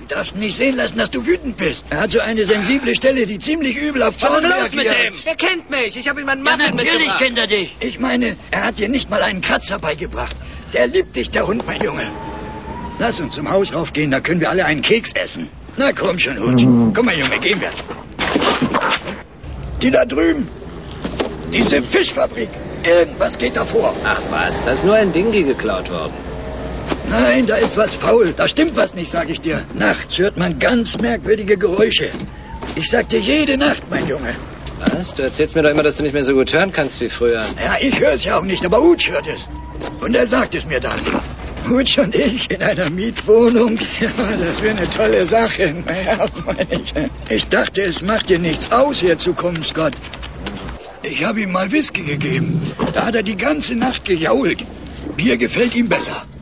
Du darfst nicht sehen lassen, dass du wütend bist. Er hat so eine sensible Stelle, die ziemlich übel auf Zorn reagiert. Was ist los mit dem? Er kennt mich. Ich habe ihm einen Muffin mitgebracht. Natürlich kennt er dich. Ich meine, er hat dir nicht mal einen Kratzer beigebracht. Der liebt dich, der Hund, mein Junge. Lass uns zum Haus raufgehen, da können wir alle einen Keks essen. Na komm schon, Hut. Komm mal, Junge, gehen wir. Die da drüben. Diese Fischfabrik. Irgendwas geht da vor. Ach was, da ist nur ein Dingi geklaut worden. Nein, da ist was faul. Da stimmt was nicht, sag ich dir. Nachts hört man ganz merkwürdige Geräusche. Ich sag dir jede Nacht, mein Junge. Was? Du erzählst mir doch immer, dass du nicht mehr so gut hören kannst wie früher. Ja, ich höre es ja auch nicht, aber Hutsch hört es. Und er sagt es mir dann. Hutsch und ich in einer Mietwohnung. Ja, das wäre eine tolle Sache. Naja, ich dachte, es macht dir nichts aus, herzukommen, Scott. Ich habe ihm mal Whisky gegeben. Da hat er die ganze Nacht gejault. Bier gefällt ihm besser.